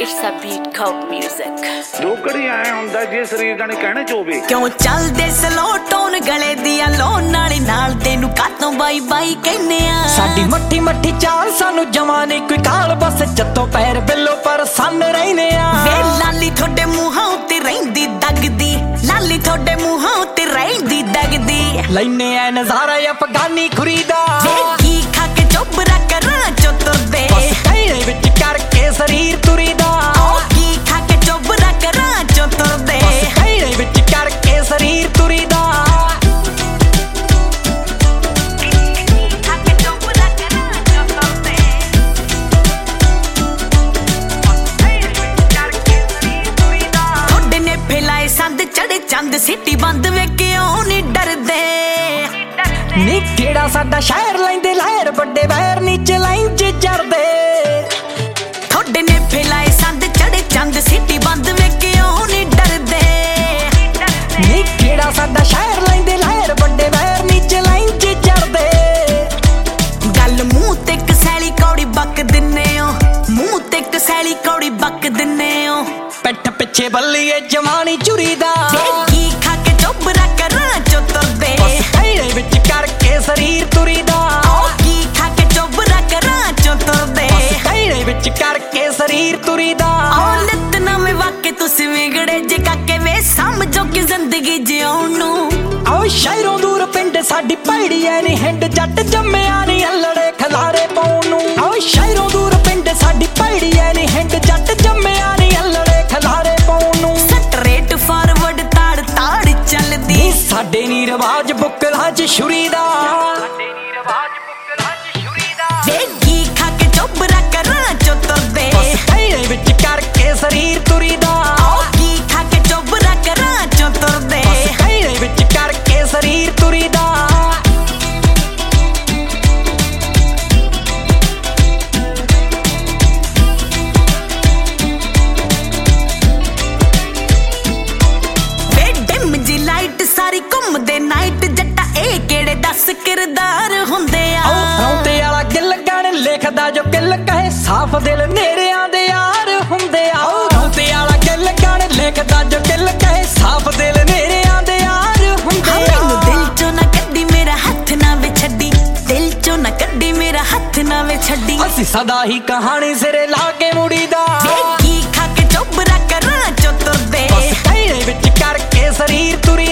It's a beat called music. ਲੋਕੜੀ ਆਏ ਹੁੰਦਾ ਜੇ ਸਰੀਰ ਜਾਣੇ ਕਹਿਣੇ ਚੋਵੇ ਕਿਉਂ ਚੱਲਦੇ ਸਲੋ ਟੋਨ ਗਲੇ ਦੀਆਂ ਲੋਨ ਨਾਲ ਤੈਨੂੰ ਕਾਤੋਂ ਬਾਈ ਬਾਈ ਕਹਿੰਨੇ ਆ ਸਾਡੀ ਮੱਠੀ ਮੱਠੀ ਚਾਲ ਸਾਨੂੰ ਜਮਾਂ ਨੀ ਕੋਈ ਕਾਲ ਬਸ ਜੱਤੋਂ ਪੈਰ ਬਿੱਲੋ ਪਰ ਸੰਨ ਰਹਿੰਦੇ ਆ ਵੇ ਲਾਲੀ ਤੁਹਾਡੇ ਮੂੰਹਾਂ ਉੱਤੇ ਰਹਿੰਦੀ ਦਗਦੀ ਲਾਲੀ ਤੁਹਾਡੇ ਮੂੰਹਾਂ ਉੱਤੇ ਰਹਿੰਦੀ ਦਗਦੀ ਲੈਨੇ ਆ ਨਜ਼ਾਰਾ ਅਫਗਾਨੀ ਖੁਰੀਦਾ ਵੇ ਕੀ ਖਾ ਕੇ ਚੋਬਰਾ ਕਰਾਂ ਚੁੱਤਰਦੇ ਤੇਰੇ ਵਿੱਚ ਕਰਕੇ ਸਰੀਰ ਤੁਰੀਦਾ ਕੀ ਖਾ ਕੇ ਚੋਬਰਾ ਕਰਾਂ ਚੁੱਤਰਦੇ ਤੇਰੇ ਵਿੱਚ ਕਰਕੇ ਸਰੀਰ ਤੁਰੀਦਾ ਚੜੇ ਚੰਦ ਸਿੱਟੀ ਬੰਦ ਵੇ ਕਿਉਂ ਨੀ ਡਰਦੇ ਨੀ ਕਿਹੜਾ ਸਾਡਾ ਸ਼ਹਿਰ ਲੈਂਦੇ ਲਹਿਰ ਵੱਡੇ ਵੈਰ ਨੀਚੇ ਲਾਈਨ 'ਚ ਚੜਦੇ ਥੋੜੇ ਨੇ ਫੈਲਾਏ ਸੰਦ ਚੜੇ ਚੰਦ ਸਿੱਟੀ ਬੰਦ ਵੇ ਕਿਉਂ ਨੀ ਡਰਦੇ ਨੀ ਕਿਹੜਾ ਸਾਡਾ ਸ਼ਹਿਰ ਲੈਂਦੇ ਲਹਿਰ ਵੱਡੇ ਵੈਰ ਨੀਚੇ ਲਾਈਨ 'ਚ ਚੜਦੇ ਗੱਲ ਮੂੰਹ ਤੇ ਕਸੈਲੀ ਕੌੜੀ ਬੱਕ ਦਿੰਨੇ ਓ ਮੂੰਹ ਤੇ ਕਸੈਲੀ ਕੌੜੀ ਬੱਕ ਦਿੰਨੇ ਓ ਪਿੱਠ ਪਿੱਛੇ ਬੱਲੀਏ ਜਵਾਨੀ ਚੁਰੀਦਾ ਕੀ ਖਾ ਕੇ ਚੋਬਰਾ ਕਰਾਂ ਚੁੱਤਰਦੇ ਤੇਰੇ ਵਿੱਚ ਕਰਕੇ ਸਰੀਰ ਤੁਰੀਦਾ ਕੀ ਖਾ ਕੇ ਚੋਬਰਾ ਕਰਾਂ ਚੁੱਤਰਦੇ ਤੇਰੇ ਵਿੱਚ ਕਰਕੇ ਸਰੀਰ ਤੁਰੀਦਾ ਨਿਤ ਨਵੇਂ ਵਾਕੇ ਤੁਸੀਂ ਵਿਗੜੇ ਜੇ ਕਾਕੇ ਵੇ ਸਮਝੋ ਕਿ ਜ਼ਿੰਦਗੀ ਜਿਉਣ ਨੂੰ ਆਓ ਸ਼ਹਿਰੋਂ ਦੂਰ ਪਿੰਡ ਸਾਡੀ ਭੈੜੀ ਐ ਨੀ ਹਿੰਡ ਜੱਟ ਜੰਮਿਆ ਨੀ ਹੱਲੜੇ ਖਲਾਰੇ ਪਾਉਣ ਨੂੰ ਆਓ ਸ਼ਹਿਰੋਂ ਦੂਰ ਪਿੰਡ ਸਾਡੀ ਭੈੜੀ ਐ ਨੀ ਹਿੰਡ ਜੱਟ ਜੰਮਿਆ ਨੀ ਹੱਲੜੇ ਖਲਾਰੇ ਪਾਉਣ ਨੂੰ ਸਟਰੇਟ ਫਾਰਵਰਡ ਤਾੜ ਤਾੜ ਚੱਲਦੀ ਸਾਡੇ ਨੀ ਰਿਵਾਜ ਬੁੱਕਲਾਂ 'ਚ ਛੁਰੀ ਦਾ ਵੇ ਕੀ ਖਾ ਕੇ ਚੋਬਰਾ ਕਰਾਂ ਚੁੱਤਰਦੇ ਤੇਰੇ ਵਿੱਚ ਕਰਕੇ ਸਰੀਰ ਤੁਰੀਦਾ ਕੀ ਖਾ ਕੇ ਚੋਬਰਾ ਕਰਾਂ ਚੁੱਤਰਦੇ ਤੇਰੇ ਵਿੱਚ ਕਰਕੇ ਸਰੀਰ ਤੁਰੀਦਾ ਸਾਰੀ ਘੁੰਮਦੇ ਨਾਈਟ ਜੱਟਾ ਇਹ ਕਿਹੜੇ ਦੱਸ ਕਿਰਦਾਰ ਹੁੰਦੇ ਆ ਰੌਂਤੇ ਵਾਲਾ ਗਿੱਲ ਗਾਣੇ ਲਿਖਦਾ ਜੋ ਕਿੱਲ ਕਹੇ ਸਾਫ਼ ਦਿਲ ਨੇੜਿਆਂ ਦੇ ਯਾਰ ਹੁੰਦੇ ਆ ਰੌਂਤੇ ਵਾਲਾ ਗਿੱਲ ਗਾਣੇ ਲਿਖਦਾ ਜੋ ਕਿੱਲ ਕਹੇ ਸਾਫ਼ ਦਿਲ ਨੇੜਿਆਂ ਦੇ ਯਾਰ ਹੁੰਦੇ ਆ ਮੈਨੂੰ ਦਿਲ ਚੋਂ ਨਾ ਕੱਢੀ ਮੇਰਾ ਹੱਥ ਨਾ ਵੇ ਛੱਡੀ ਦਿਲ ਚੋਂ ਨਾ ਕੱਢੀ ਮੇਰਾ ਹੱਥ ਨਾ ਵੇ ਛੱਡੀ ਅਸੀਂ ਸਦਾ ਹੀ ਕਹਾਣੀ ਸਿਰੇ ਲਾ ਕੇ ਮੁੜੀਦਾ ਕੀ ਖਾ ਕੇ ਚੋਬਰਾ ਕਰਾਂ ਚੁੱਤਰਦੇ ਤੇਰੇ ਵਿੱਚ ਕਰਕੇ ਸਰੀਰ ਤੁਰੀ